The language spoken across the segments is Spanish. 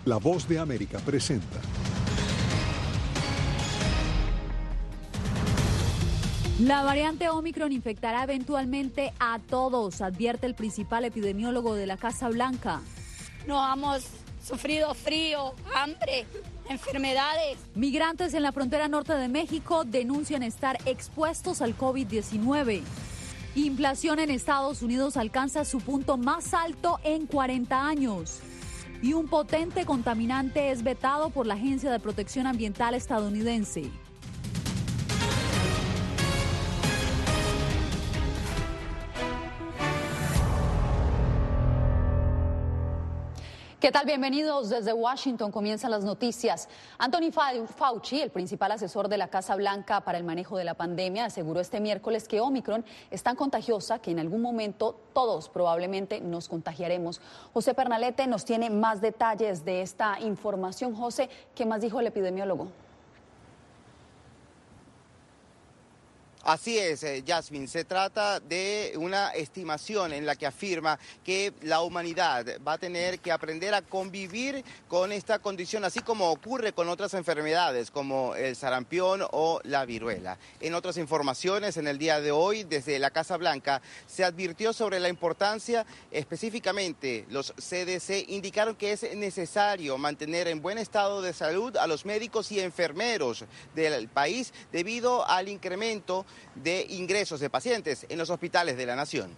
La Voz de América presenta. La variante Omicron infectará eventualmente a todos, advierte el principal epidemiólogo de la Casa Blanca. No hemos sufrido frío, hambre, enfermedades. Migrantes en la frontera norte de México denuncian estar expuestos al COVID-19. Inflación en Estados Unidos alcanza su punto más alto en 40 años. Y un potente contaminante es vetado por la Agencia de Protección Ambiental estadounidense. ¿Qué tal? Bienvenidos desde Washington. Comienzan las noticias. Anthony Fauci, el principal asesor de la Casa Blanca para el manejo de la pandemia, aseguró este miércoles que Omicron es tan contagiosa que en algún momento todos probablemente nos contagiaremos. José Pernalete nos tiene más detalles de esta información. José, ¿qué más dijo el epidemiólogo? Así es, Yasmin, se trata de una estimación en la que afirma que la humanidad va a tener que aprender a convivir con esta condición, así como ocurre con otras enfermedades como el sarampión o la viruela. En otras informaciones, en el día de hoy, desde la Casa Blanca, se advirtió sobre la importancia, específicamente los CDC indicaron que es necesario mantener en buen estado de salud a los médicos y enfermeros del país debido al incremento de ingresos de pacientes en los hospitales de la nación.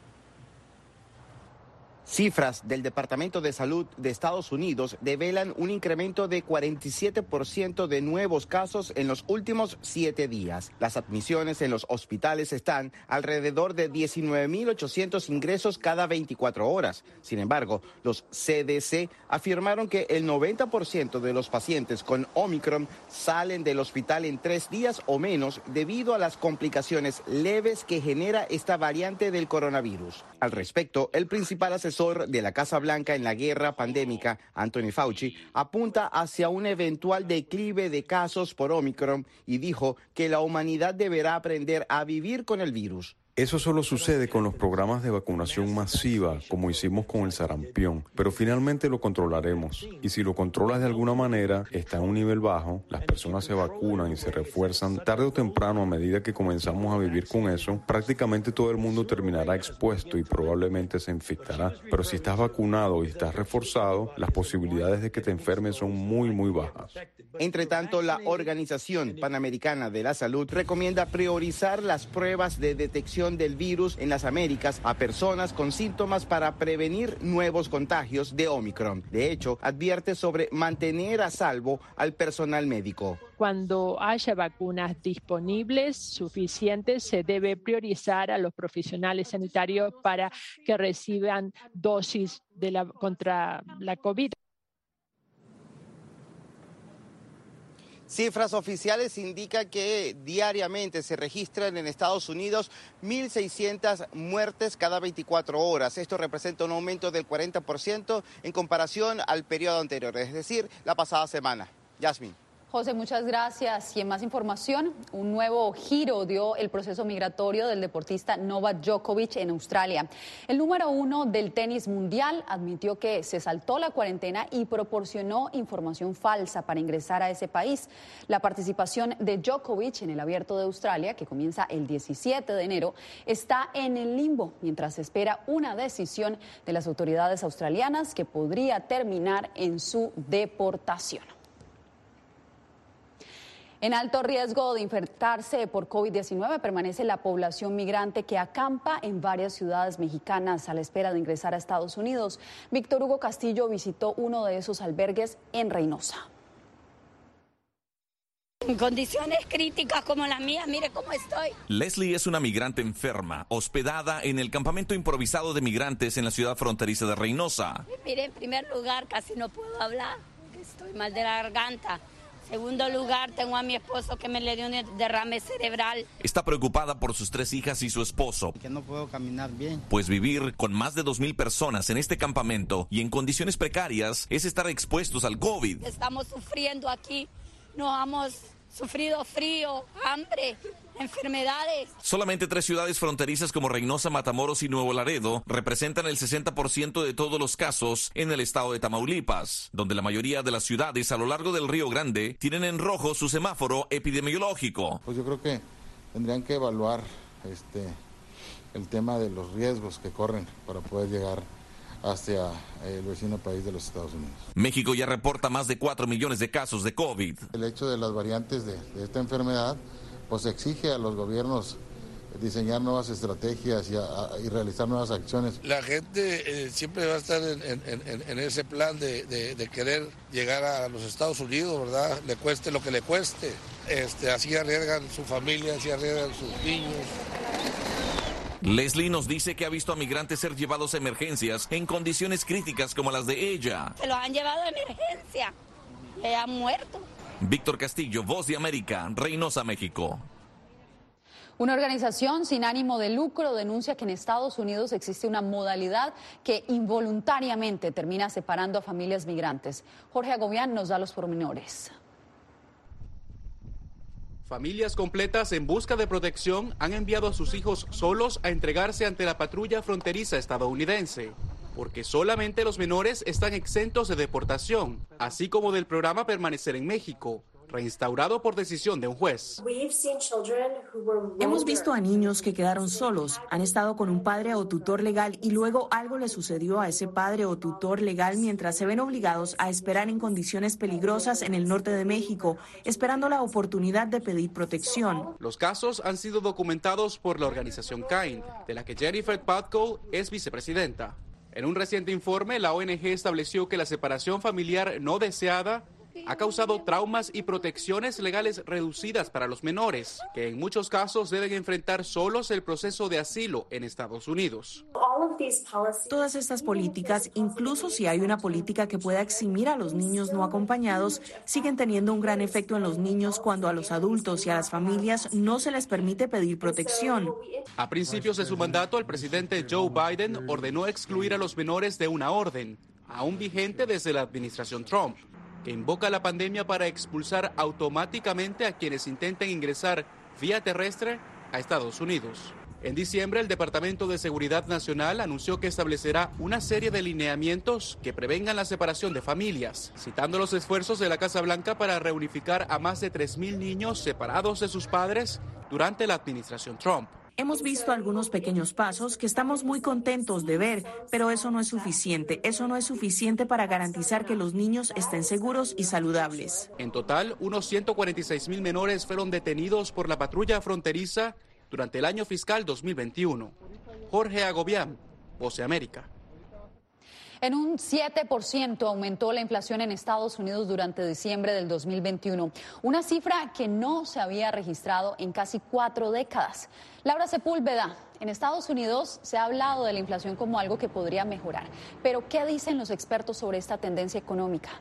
Cifras del Departamento de Salud de Estados Unidos develan un incremento de 47% de nuevos casos en los últimos 7 días. Las admisiones en los hospitales están alrededor de 19.800 ingresos cada 24 horas. Sin embargo, los CDC afirmaron que el 90% de los pacientes con Omicron salen del hospital en 3 días o menos debido a las complicaciones leves que genera esta variante del coronavirus. Al respecto, el principal asesor de la Casa Blanca en la guerra pandémica, Anthony Fauci, apunta hacia un eventual declive de casos por Omicron y dijo que la humanidad deberá aprender a vivir con el virus. Eso solo sucede con los programas de vacunación masiva, como hicimos con el sarampión, pero finalmente lo controlaremos. Y si lo controlas de alguna manera, está en un nivel bajo, las personas se vacunan y se refuerzan, tarde o temprano, a medida que comenzamos a vivir con eso, prácticamente todo el mundo terminará expuesto y probablemente se infectará. Pero si estás vacunado y estás reforzado, las posibilidades de que te enfermes son muy, muy bajas. Entre tanto, la Organización Panamericana de la Salud recomienda priorizar las pruebas de detección del virus en las Américas a personas con síntomas para prevenir nuevos contagios de Omicron. De hecho, advierte sobre mantener a salvo al personal médico. Cuando haya vacunas disponibles suficientes, se debe priorizar a los profesionales sanitarios para que reciban dosis contra la COVID. Cifras oficiales indican que diariamente se registran en Estados Unidos 1.600 muertes cada 24 horas. Esto representa un aumento del 40% en comparación al periodo anterior, es decir, la pasada semana. Yasmin. José, muchas gracias. Y en más información, un nuevo giro dio el proceso migratorio del deportista Novak Djokovic en Australia. El número 1 del tenis mundial admitió que se saltó la cuarentena y proporcionó información falsa para ingresar a ese país. La participación de Djokovic en el Abierto de Australia, que comienza el 17 de enero, está en el limbo mientras se espera una decisión de las autoridades australianas que podría terminar en su deportación. En alto riesgo de infectarse por COVID-19 permanece la población migrante que acampa en varias ciudades mexicanas a la espera de ingresar a Estados Unidos. Víctor Hugo Castillo visitó uno de esos albergues en Reynosa. En condiciones críticas como la mía, mire cómo estoy. Leslie es una migrante enferma, hospedada en el campamento improvisado de migrantes en la ciudad fronteriza de Reynosa. Mire, en primer lugar, casi no puedo hablar, estoy mal de la garganta. Segundo lugar, tengo a mi esposo que me le dio un derrame cerebral. Está preocupada por sus 3 hijas y su esposo. Que no puedo caminar bien. Pues vivir con más de 2,000 personas en este campamento y en condiciones precarias es estar expuestos al COVID. Estamos sufriendo aquí, nos hemos sufrido frío, hambre, enfermedades. Solamente 3 ciudades fronterizas como Reynosa, Matamoros y Nuevo Laredo representan el 60% de todos los casos en el estado de Tamaulipas, donde la mayoría de las ciudades a lo largo del Río Grande tienen en rojo su semáforo epidemiológico. Pues yo creo que tendrían que evaluar el tema de los riesgos que corren para poder llegar hacia el vecino país de los Estados Unidos. México ya reporta más de 4 millones de casos de COVID. El hecho de las variantes de esta enfermedad pues exige a los gobiernos diseñar nuevas estrategias y realizar nuevas acciones. La gente siempre va a estar en ese plan de querer llegar a los Estados Unidos, ¿verdad? Le cueste lo que le cueste. Así arriesgan su familia, así arriesgan sus niños. Leslie nos dice que ha visto a migrantes ser llevados a emergencias en condiciones críticas como las de ella. Se los han llevado a emergencia, han muerto. Víctor Castillo, Voz de América, Reynosa, México. Una organización sin ánimo de lucro denuncia que en Estados Unidos existe una modalidad que involuntariamente termina separando a familias migrantes. Jorge Agobián nos da los pormenores. Familias completas en busca de protección han enviado a sus hijos solos a entregarse ante la patrulla fronteriza estadounidense, porque solamente los menores están exentos de deportación, así como del programa Permanecer en México, reinstaurado por decisión de un juez. Hemos visto a niños que quedaron solos, han estado con un padre o tutor legal y luego algo le sucedió a ese padre o tutor legal mientras se ven obligados a esperar en condiciones peligrosas en el norte de México, esperando la oportunidad de pedir protección. Los casos han sido documentados por la organización KIND, de la que Jennifer Patko es vicepresidenta. En un reciente informe, la ONG estableció que la separación familiar no deseada ha causado traumas y protecciones legales reducidas para los menores, que en muchos casos deben enfrentar solos el proceso de asilo en Estados Unidos. Todas estas políticas, incluso si hay una política que pueda eximir a los niños no acompañados, siguen teniendo un gran efecto en los niños cuando a los adultos y a las familias no se les permite pedir protección. A principios de su mandato, el presidente Joe Biden ordenó excluir a los menores de una orden, aún vigente desde la administración Trump, que invoca la pandemia para expulsar automáticamente a quienes intenten ingresar vía terrestre a Estados Unidos. En diciembre, el Departamento de Seguridad Nacional anunció que establecerá una serie de lineamientos que prevengan la separación de familias, citando los esfuerzos de la Casa Blanca para reunificar a más de 3.000 niños separados de sus padres durante la administración Trump. Hemos visto algunos pequeños pasos que estamos muy contentos de ver, pero eso no es suficiente. Eso no es suficiente para garantizar que los niños estén seguros y saludables. En total, unos 146.000 menores fueron detenidos por la patrulla fronteriza durante el año fiscal 2021. Jorge Agobián, Voz de América. En un 7% aumentó la inflación en Estados Unidos durante diciembre del 2021, una cifra que no se había registrado en casi 4 décadas. Laura Sepúlveda, en Estados Unidos se ha hablado de la inflación como algo que podría mejorar, pero ¿qué dicen los expertos sobre esta tendencia económica?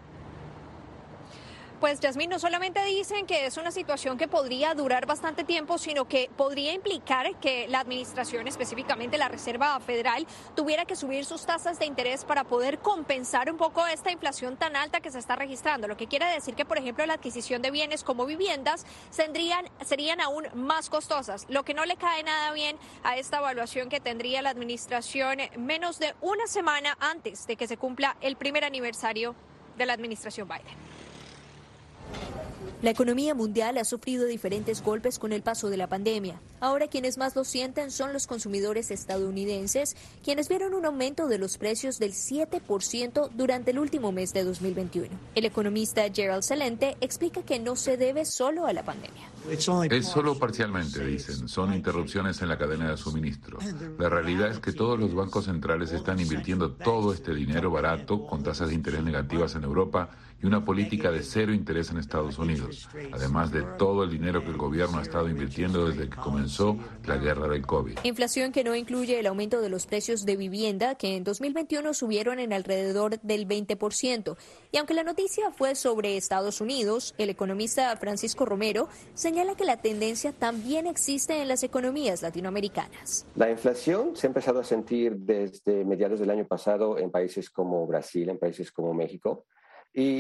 Pues, Yasmín, no solamente dicen que es una situación que podría durar bastante tiempo, sino que podría implicar que la administración, específicamente la Reserva Federal, tuviera que subir sus tasas de interés para poder compensar un poco esta inflación tan alta que se está registrando. Lo que quiere decir que, por ejemplo, la adquisición de bienes como viviendas serían aún más costosas, lo que no le cae nada bien a esta evaluación que tendría la administración menos de una semana antes de que se cumpla el primer aniversario de la administración Biden. La economía mundial ha sufrido diferentes golpes con el paso de la pandemia. Ahora quienes más lo sienten son los consumidores estadounidenses, quienes vieron un aumento de los precios del 7% durante el último mes de 2021. El economista Gerald Celente explica que no se debe solo a la pandemia. Es solo parcialmente, dicen. Son interrupciones en la cadena de suministro. La realidad es que todos los bancos centrales están invirtiendo todo este dinero barato con tasas de interés negativas en Europa y una política de cero interés en Estados Unidos, además de todo el dinero que el gobierno ha estado invirtiendo desde que comenzó la guerra del COVID. Inflación que no incluye el aumento de los precios de vivienda, que en 2021 subieron en alrededor del 20%. Y aunque la noticia fue sobre Estados Unidos, el economista Francisco Romero señala que la tendencia también existe en las economías latinoamericanas. La inflación se ha empezado a sentir desde mediados del año pasado en países como Brasil, en países como México. Y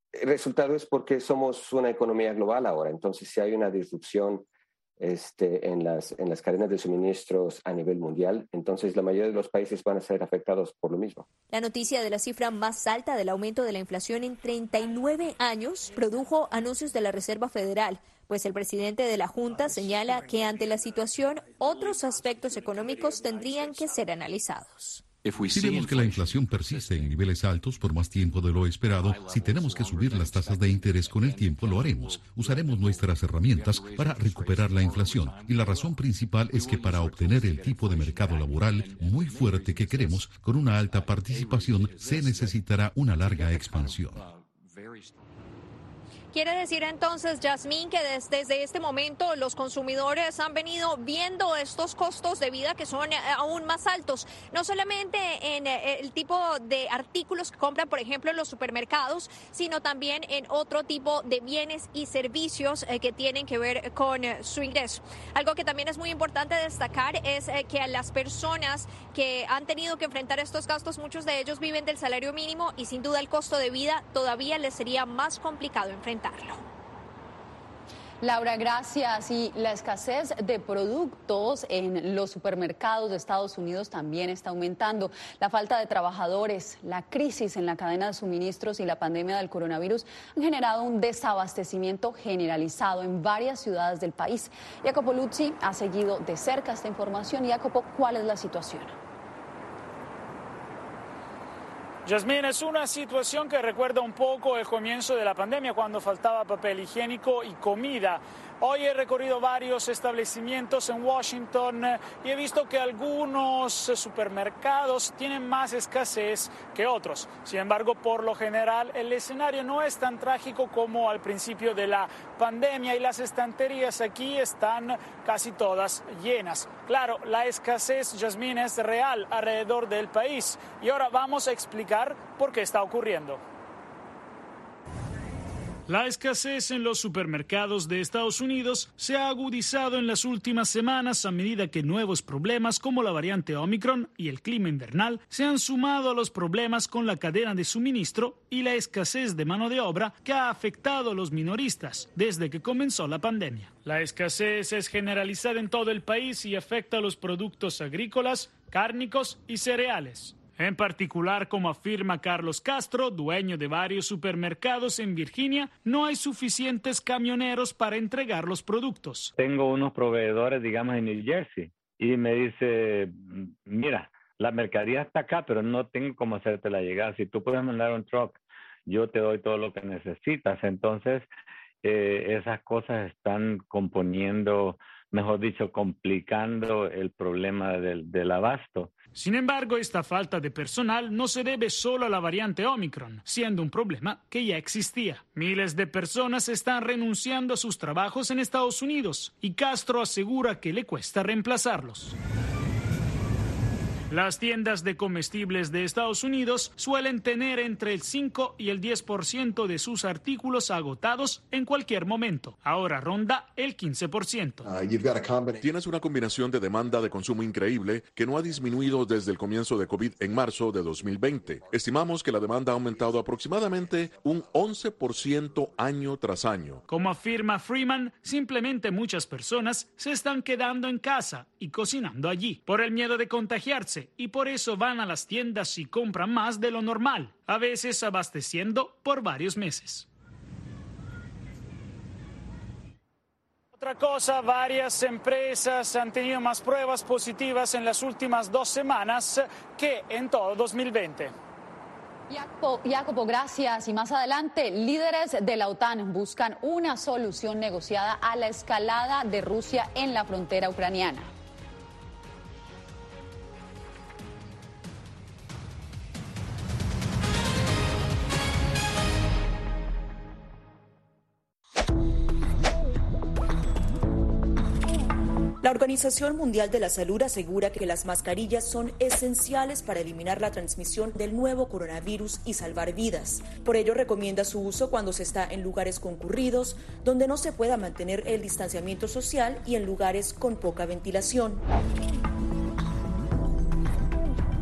el resultado es porque somos una economía global ahora. Entonces, si hay una disrupción en las cadenas de suministros a nivel mundial, entonces la mayoría de los países van a ser afectados por lo mismo. La noticia de la cifra más alta del aumento de la inflación en 39 años produjo anuncios de la Reserva Federal, pues el presidente de la Junta señala que ante la situación otros aspectos económicos tendrían que ser analizados. Si vemos que la inflación persiste en niveles altos por más tiempo de lo esperado, si tenemos que subir las tasas de interés con el tiempo, lo haremos. Usaremos nuestras herramientas para recuperar la inflación. Y la razón principal es que para obtener el tipo de mercado laboral muy fuerte que queremos, con una alta participación, se necesitará una larga expansión. Quiere decir entonces, Yasmín, que desde este momento los consumidores han venido viendo estos costos de vida que son aún más altos, no solamente en el tipo de artículos que compran, por ejemplo, en los supermercados, sino también en otro tipo de bienes y servicios que tienen que ver con su ingreso. Algo que también es muy importante destacar es que a las personas que han tenido que enfrentar estos gastos, muchos de ellos viven del salario mínimo y sin duda el costo de vida todavía les sería más complicado enfrentar. Laura, gracias. Y la escasez de productos en los supermercados de Estados Unidos también está aumentando. La falta de trabajadores, la crisis en la cadena de suministros y la pandemia del coronavirus han generado un desabastecimiento generalizado en varias ciudades del país. Jacopo Luzzi ha seguido de cerca esta información. Jacopo, ¿cuál es la situación? Yasmín, es una situación que recuerda un poco el comienzo de la pandemia, cuando faltaba papel higiénico y comida. Hoy he recorrido varios establecimientos en Washington y he visto que algunos supermercados tienen más escasez que otros. Sin embargo, por lo general, el escenario no es tan trágico como al principio de la pandemia y las estanterías aquí están casi todas llenas. Claro, la escasez, Yasmín, es real alrededor del país y ahora vamos a explicar por qué está ocurriendo. La escasez en los supermercados de Estados Unidos se ha agudizado en las últimas semanas a medida que nuevos problemas como la variante Omicron y el clima invernal se han sumado a los problemas con la cadena de suministro y la escasez de mano de obra que ha afectado a los minoristas desde que comenzó la pandemia. La escasez es generalizada en todo el país y afecta a los productos agrícolas, cárnicos y cereales. En particular, como afirma Carlos Castro, dueño de varios supermercados en Virginia, no hay suficientes camioneros para entregar los productos. Tengo unos proveedores, digamos, en New Jersey, y me dice, mira, la mercadería está acá, pero no tengo cómo hacértela llegar. Si tú puedes mandar un truck, yo te doy todo lo que necesitas. Entonces, esas cosas están componiendo, mejor dicho, complicando el problema del abasto. Sin embargo, esta falta de personal no se debe solo a la variante Omicron, siendo un problema que ya existía. Miles de personas están renunciando a sus trabajos en Estados Unidos y Castro asegura que le cuesta reemplazarlos. Las tiendas de comestibles de Estados Unidos suelen tener entre el 5 y el 10% de sus artículos agotados en cualquier momento. Ahora ronda el 15%. Tienes una combinación de demanda de consumo increíble que no ha disminuido desde el comienzo de COVID en marzo de 2020. Estimamos que la demanda ha aumentado aproximadamente un 11% año tras año. Como afirma Freeman, simplemente muchas personas se están quedando en casa y cocinando allí por el miedo de contagiarse. Y por eso van a las tiendas y compran más de lo normal, a veces abasteciendo por varios meses. Otra cosa, varias empresas han tenido más pruebas positivas en las últimas 2 semanas que en todo 2020. Jacopo, gracias. Y más adelante, líderes de la OTAN buscan una solución negociada a la escalada de Rusia en la frontera ucraniana. La Organización Mundial de la Salud asegura que las mascarillas son esenciales para eliminar la transmisión del nuevo coronavirus y salvar vidas. Por ello, recomienda su uso cuando se está en lugares concurridos, donde no se pueda mantener el distanciamiento social y en lugares con poca ventilación.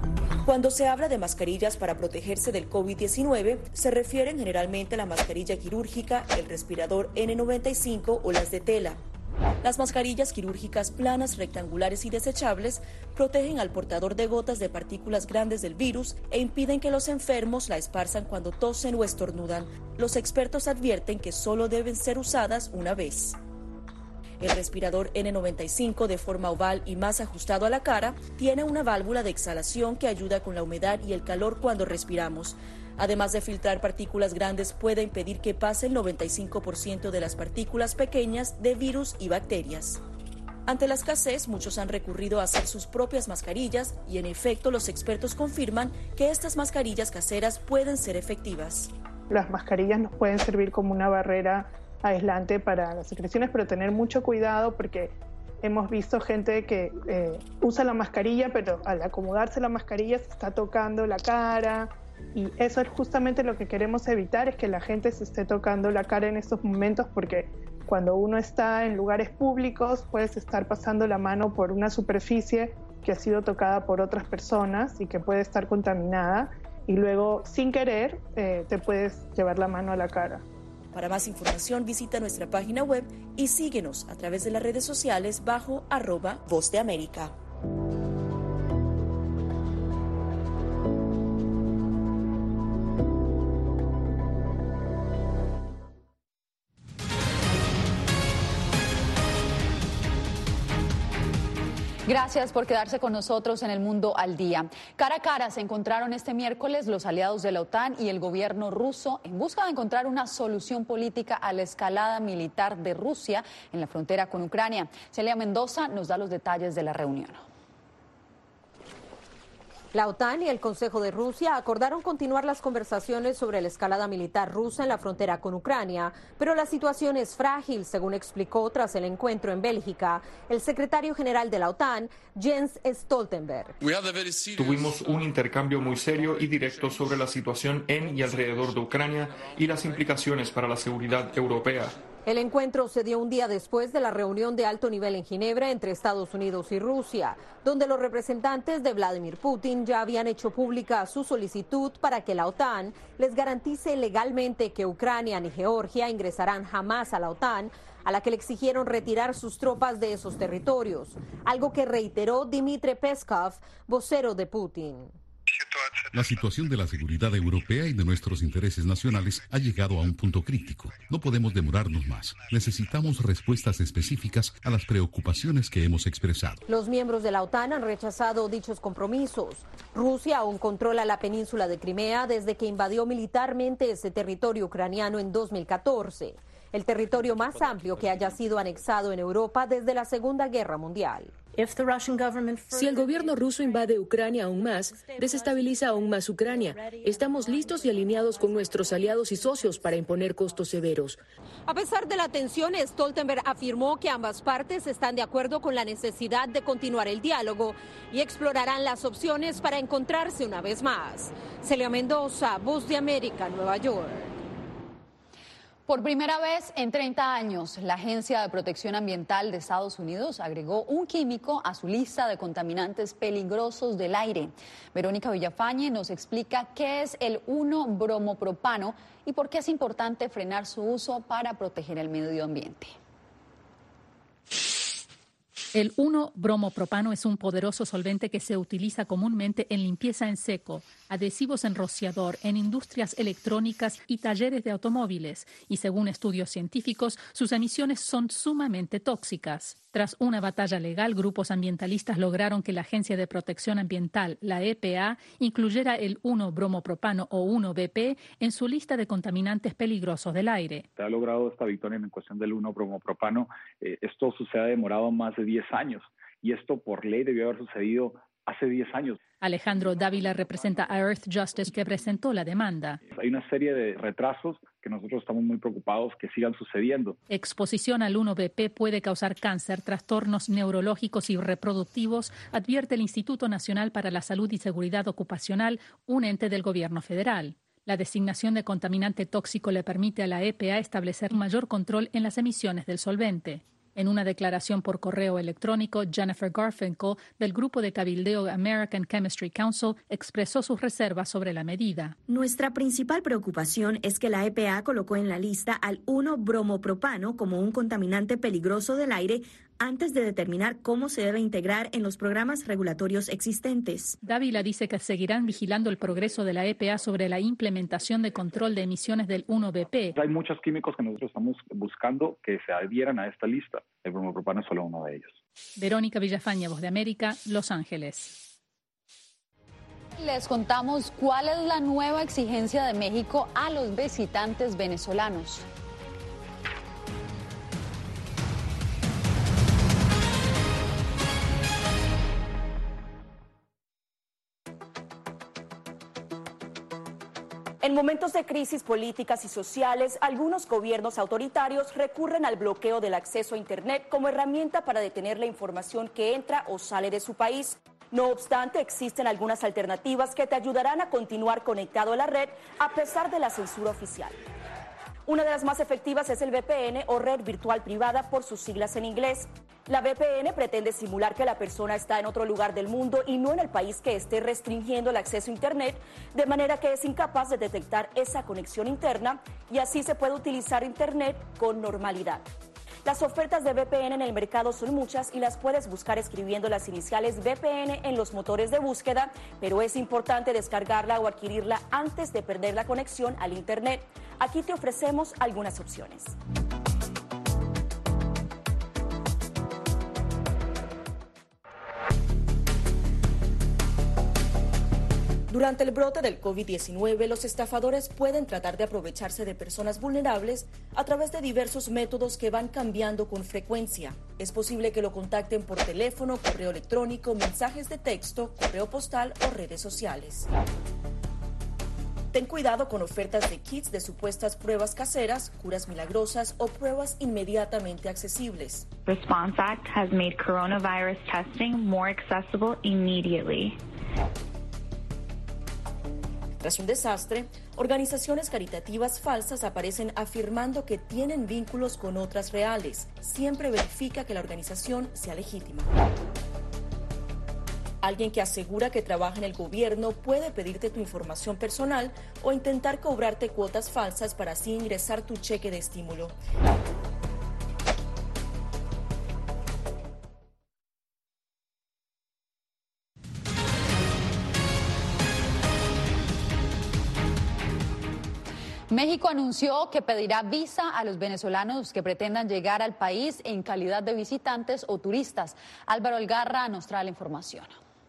Cuando se habla de mascarillas para protegerse del COVID-19, se refieren generalmente a la mascarilla quirúrgica, el respirador N95 o las de tela. Las mascarillas quirúrgicas planas, rectangulares y desechables protegen al portador de gotas de partículas grandes del virus e impiden que los enfermos la esparzan cuando tosen o estornudan. Los expertos advierten que solo deben ser usadas una vez. El respirador N95, de forma oval y más ajustado a la cara, tiene una válvula de exhalación que ayuda con la humedad y el calor cuando respiramos. Además de filtrar partículas grandes, puede impedir que pase el 95% de las partículas pequeñas de virus y bacterias. Ante la escasez, muchos han recurrido a hacer sus propias mascarillas y, en efecto, los expertos confirman que estas mascarillas caseras pueden ser efectivas. Las mascarillas nos pueden servir como una barrera aislante para las secreciones, pero tener mucho cuidado porque hemos visto gente que usa la mascarilla, pero al acomodarse la mascarilla se está tocando la cara. Y eso es justamente lo que queremos evitar, es que la gente se esté tocando la cara en estos momentos, porque cuando uno está en lugares públicos puedes estar pasando la mano por una superficie que ha sido tocada por otras personas y que puede estar contaminada, y luego sin querer te puedes llevar la mano a la cara. Para más información visita nuestra página web y síguenos a través de las redes sociales bajo @Voz de América. Gracias por quedarse con nosotros en El Mundo al Día. Cara a cara se encontraron este miércoles los aliados de la OTAN y el gobierno ruso en busca de encontrar una solución política a la escalada militar de Rusia en la frontera con Ucrania. Celia Mendoza nos da los detalles de la reunión. La OTAN y el Consejo de Rusia acordaron continuar las conversaciones sobre la escalada militar rusa en la frontera con Ucrania, pero la situación es frágil, según explicó tras el encuentro en Bélgica el secretario general de la OTAN, Jens Stoltenberg. Tuvimos un intercambio muy serio y directo sobre la situación en y alrededor de Ucrania y las implicaciones para la seguridad europea. El encuentro se dio un día después de la reunión de alto nivel en Ginebra entre Estados Unidos y Rusia, donde los representantes de Vladimir Putin ya habían hecho pública su solicitud para que la OTAN les garantice legalmente que Ucrania ni Georgia ingresarán jamás a la OTAN, a la que le exigieron retirar sus tropas de esos territorios, algo que reiteró Dmitry Peskov, vocero de Putin. La situación de la seguridad europea y de nuestros intereses nacionales ha llegado a un punto crítico. No podemos demorarnos más. Necesitamos respuestas específicas a las preocupaciones que hemos expresado. Los miembros de la OTAN han rechazado dichos compromisos. Rusia aún controla la península de Crimea desde que invadió militarmente ese territorio ucraniano en 2014, el territorio más amplio que haya sido anexado en Europa desde la Segunda Guerra Mundial. Si el gobierno ruso invade Ucrania aún más, desestabiliza aún más Ucrania. Estamos listos y alineados con nuestros aliados y socios para imponer costos severos. A pesar de la tensión, Stoltenberg afirmó que ambas partes están de acuerdo con la necesidad de continuar el diálogo y explorarán las opciones para encontrarse una vez más. Celia Mendoza, Voz de América, Nueva York. Por primera vez en 30 años, la Agencia de Protección Ambiental de Estados Unidos agregó un químico a su lista de contaminantes peligrosos del aire. Verónica Villafañe nos explica qué es el 1-bromopropano y por qué es importante frenar su uso para proteger el medio ambiente. El 1-bromopropano es un poderoso solvente que se utiliza comúnmente en limpieza en seco, adhesivos en rociador, en industrias electrónicas y talleres de automóviles, y según estudios científicos, sus emisiones son sumamente tóxicas. Tras una batalla legal, grupos ambientalistas lograron que la Agencia de Protección Ambiental, la EPA, incluyera el 1-bromopropano o 1-BP en su lista de contaminantes peligrosos del aire. Se ha logrado esta victoria en cuestión del 1-bromopropano. Esto se ha demorado más de 10 años y esto por ley debió haber sucedido hace 10 años. Alejandro Dávila representa a Earth Justice, que presentó la demanda. Hay una serie de retrasos que nosotros estamos muy preocupados que sigan sucediendo. Exposición al 1BP puede causar cáncer, trastornos neurológicos y reproductivos, advierte el Instituto Nacional para la Salud y Seguridad Ocupacional, un ente del gobierno federal. La designación de contaminante tóxico le permite a la EPA establecer mayor control en las emisiones del solvente. En una declaración por correo electrónico, Jennifer Garfinkel, del grupo de cabildeo American Chemistry Council, expresó sus reservas sobre la medida. Nuestra principal preocupación es que la EPA colocó en la lista al 1-bromopropano como un contaminante peligroso del aire antes de determinar cómo se debe integrar en los programas regulatorios existentes. Dávila dice que seguirán vigilando el progreso de la EPA sobre la implementación de control de emisiones del 1BP. Hay muchos químicos que nosotros estamos buscando que se adhieran a esta lista. El bromopropano es solo uno de ellos. Verónica Villafaña, Voz de América, Los Ángeles. Les contamos cuál es la nueva exigencia de México a los visitantes venezolanos. En momentos de crisis políticas y sociales, algunos gobiernos autoritarios recurren al bloqueo del acceso a Internet como herramienta para detener la información que entra o sale de su país. No obstante, existen algunas alternativas que te ayudarán a continuar conectado a la red a pesar de la censura oficial. Una de las más efectivas es el VPN o red virtual privada por sus siglas en inglés. La VPN pretende simular que la persona está en otro lugar del mundo y no en el país que esté restringiendo el acceso a Internet, de manera que es incapaz de detectar esa conexión interna y así se puede utilizar Internet con normalidad. Las ofertas de VPN en el mercado son muchas y las puedes buscar escribiendo las iniciales VPN en los motores de búsqueda, pero es importante descargarla o adquirirla antes de perder la conexión al Internet. Aquí te ofrecemos algunas opciones. Durante el brote del COVID-19, los estafadores pueden tratar de aprovecharse de personas vulnerables a través de diversos métodos que van cambiando con frecuencia. Es posible que lo contacten por teléfono, correo electrónico, mensajes de texto, correo postal o redes sociales. Ten cuidado con ofertas de kits de supuestas pruebas caseras, curas milagrosas o pruebas inmediatamente accesibles. Response Act has made coronavirus testing more accessible immediately. Tras un desastre, organizaciones caritativas falsas aparecen afirmando que tienen vínculos con otras reales. Siempre verifica que la organización sea legítima. Alguien que asegura que trabaja en el gobierno puede pedirte tu información personal o intentar cobrarte cuotas falsas para así ingresar tu cheque de estímulo. México anunció que pedirá visa a los venezolanos que pretendan llegar al país en calidad de visitantes o turistas. Álvaro Algarra nos trae la información.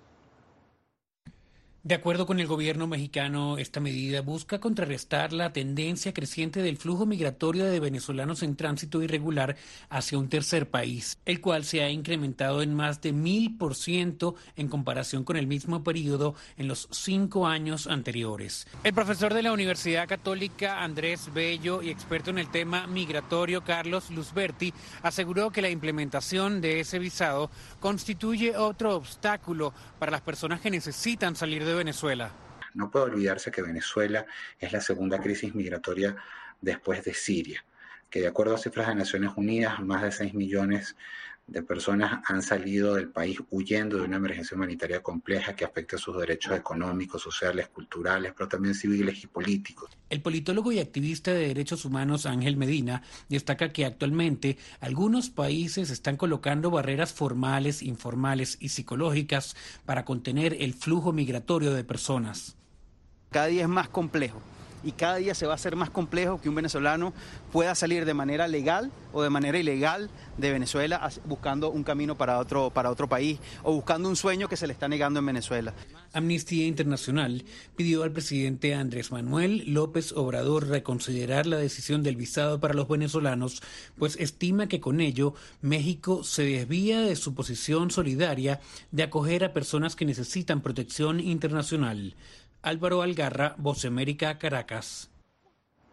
De acuerdo con el gobierno mexicano, esta medida busca contrarrestar la tendencia creciente del flujo migratorio de venezolanos en tránsito irregular hacia un tercer país, el cual se ha incrementado en más de 1000% en comparación con el mismo periodo en los 5 años anteriores. El profesor de la Universidad Católica Andrés Bello y experto en el tema migratorio Carlos Luzberti aseguró que la implementación de ese visado constituye otro obstáculo para las personas que necesitan salir de Venezuela. No puede olvidarse que Venezuela es la segunda crisis migratoria después de Siria, que de acuerdo a cifras de Naciones Unidas, más de 6 millones de personas han salido del país huyendo de una emergencia humanitaria compleja que afecta sus derechos económicos, sociales, culturales, pero también civiles y políticos. El politólogo y activista de derechos humanos Ángel Medina destaca que actualmente algunos países están colocando barreras formales, informales y psicológicas para contener el flujo migratorio de personas. Cada día es más complejo. Y cada día se va a hacer más complejo que un venezolano pueda salir de manera legal o de manera ilegal de Venezuela buscando un camino para otro país o buscando un sueño que se le está negando en Venezuela. Amnistía Internacional pidió al presidente Andrés Manuel López Obrador reconsiderar la decisión del visado para los venezolanos, pues estima que con ello México se desvía de su posición solidaria de acoger a personas que necesitan protección internacional. Álvaro Algarra, Voz de América, Caracas.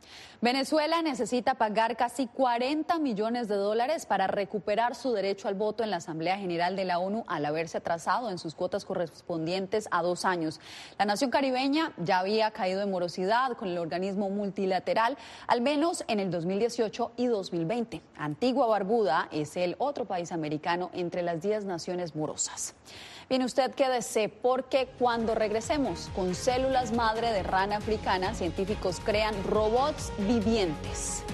Venezuela necesita pagar casi $40 millones para recuperar su derecho al voto en la Asamblea General de la ONU al haberse atrasado en sus cuotas correspondientes a 2 años. La nación caribeña ya había caído en morosidad con el organismo multilateral, al menos en el 2018 y 2020. Antigua Barbuda es el otro país americano entre las 10 naciones morosas. Bien, usted quédese porque cuando regresemos con células madre de rana africana, científicos crean robots vivientes.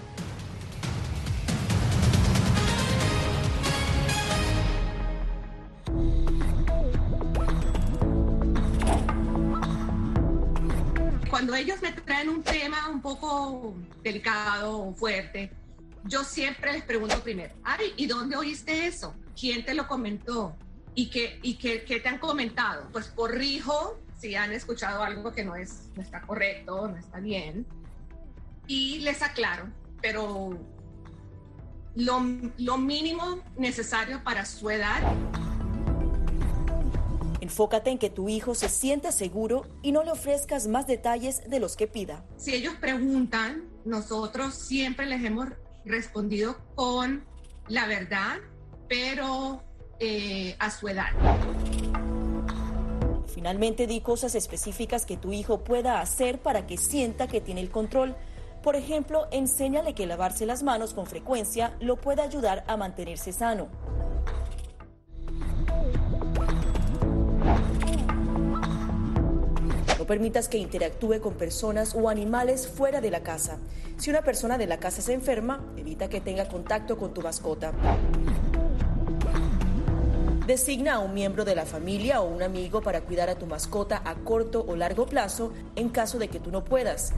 Cuando ellos me traen un tema un poco delicado o fuerte, yo siempre les pregunto primero, ay, ¿y dónde oíste eso? ¿Quién te lo comentó? ¿Y qué te han comentado? Pues corrijo si han escuchado algo que no está correcto, no está bien, y les aclaro, pero lo mínimo necesario para su edad. Enfócate en que tu hijo se sienta seguro y no le ofrezcas más detalles de los que pida. Si ellos preguntan, nosotros siempre les hemos respondido con la verdad, pero a su edad. Finalmente, di cosas específicas que tu hijo pueda hacer para que sienta que tiene el control. Por ejemplo, enséñale que lavarse las manos con frecuencia lo puede ayudar a mantenerse sano. No permitas que interactúe con personas o animales fuera de la casa. Si una persona de la casa se enferma, evita que tenga contacto con tu mascota. Designa a un miembro de la familia o un amigo para cuidar a tu mascota a corto o largo plazo en caso de que tú no puedas.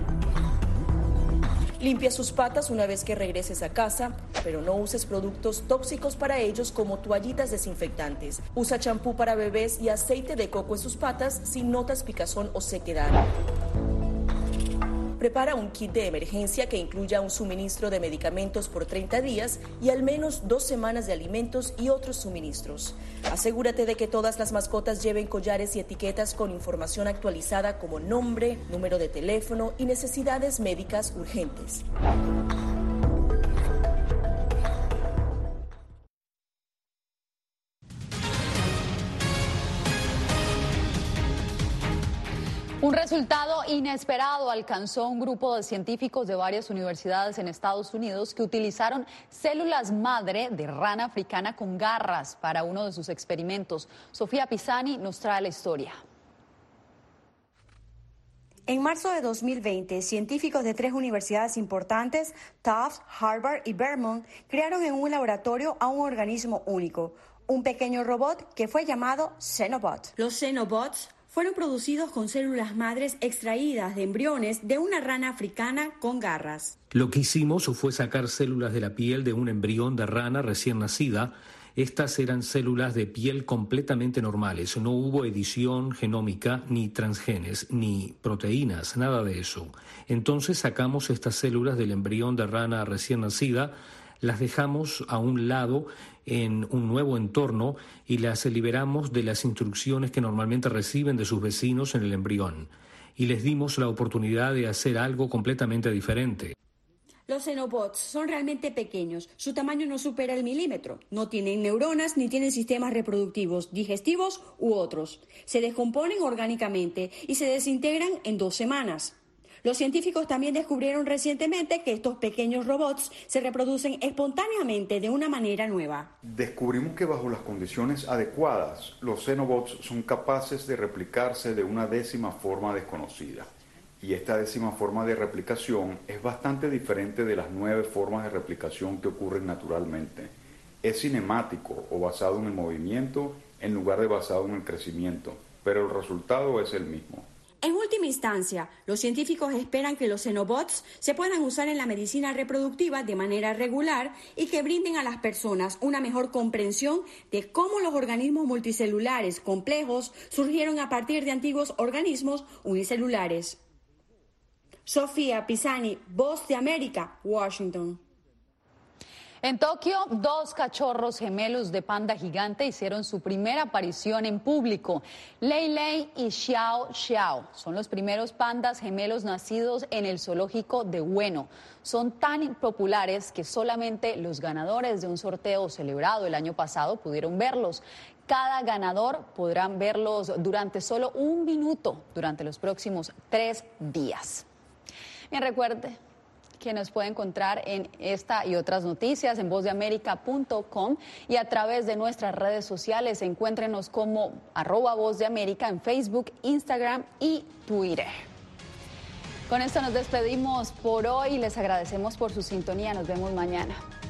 Limpia sus patas una vez que regreses a casa, pero no uses productos tóxicos para ellos como toallitas desinfectantes. Usa champú para bebés y aceite de coco en sus patas si notas picazón o sequedad. Prepara un kit de emergencia que incluya un suministro de medicamentos por 30 días y al menos 2 semanas de alimentos y otros suministros. Asegúrate de que todas las mascotas lleven collares y etiquetas con información actualizada como nombre, número de teléfono y necesidades médicas urgentes. Un resultado inesperado alcanzó un grupo de científicos de varias universidades en Estados Unidos que utilizaron células madre de rana africana con garras para uno de sus experimentos. Sofía Pisani nos trae la historia. En marzo de 2020, científicos de 3 universidades importantes, Tufts, Harvard y Vermont, crearon en un laboratorio a un organismo único, un pequeño robot que fue llamado Xenobot. Los Xenobots fueron producidos con células madres extraídas de embriones de una rana africana con garras. Lo que hicimos fue sacar células de la piel de un embrión de rana recién nacida. Estas eran células de piel completamente normales. No hubo edición genómica, ni transgenes, ni proteínas, nada de eso. Entonces sacamos estas células del embrión de rana recién nacida, las dejamos a un lado en un nuevo entorno y las liberamos de las instrucciones que normalmente reciben de sus vecinos en el embrión. Y les dimos la oportunidad de hacer algo completamente diferente. Los Xenobots son realmente pequeños. Su tamaño no supera el milímetro. No tienen neuronas ni tienen sistemas reproductivos, digestivos u otros. Se descomponen orgánicamente y se desintegran en 2 semanas. Los científicos también descubrieron recientemente que estos pequeños robots se reproducen espontáneamente de una manera nueva. Descubrimos que bajo las condiciones adecuadas, los Xenobots son capaces de replicarse de una 10ª forma desconocida. Y esta 10ª forma de replicación es bastante diferente de las 9 formas de replicación que ocurren naturalmente. Es cinemático o basado en el movimiento en lugar de basado en el crecimiento, pero el resultado es el mismo. En última instancia, los científicos esperan que los Xenobots se puedan usar en la medicina reproductiva de manera regular y que brinden a las personas una mejor comprensión de cómo los organismos multicelulares complejos surgieron a partir de antiguos organismos unicelulares. Sofía Pisani, Voz de América, Washington. En Tokio, 2 cachorros gemelos de panda gigante hicieron su primera aparición en público. Lei Lei y Xiao Xiao son los primeros pandas gemelos nacidos en el zoológico de Ueno. Son tan populares que solamente los ganadores de un sorteo celebrado el año pasado pudieron verlos. Cada ganador podrán verlos durante solo 1 minuto durante los próximos 3 días. Bien, recuerde que nos puede encontrar en esta y otras noticias en vozdeamerica.com y a través de nuestras redes sociales. Encuéntrenos como @vozdeamerica en Facebook, Instagram y Twitter. Con esto nos despedimos por hoy. Les agradecemos por su sintonía. Nos vemos mañana.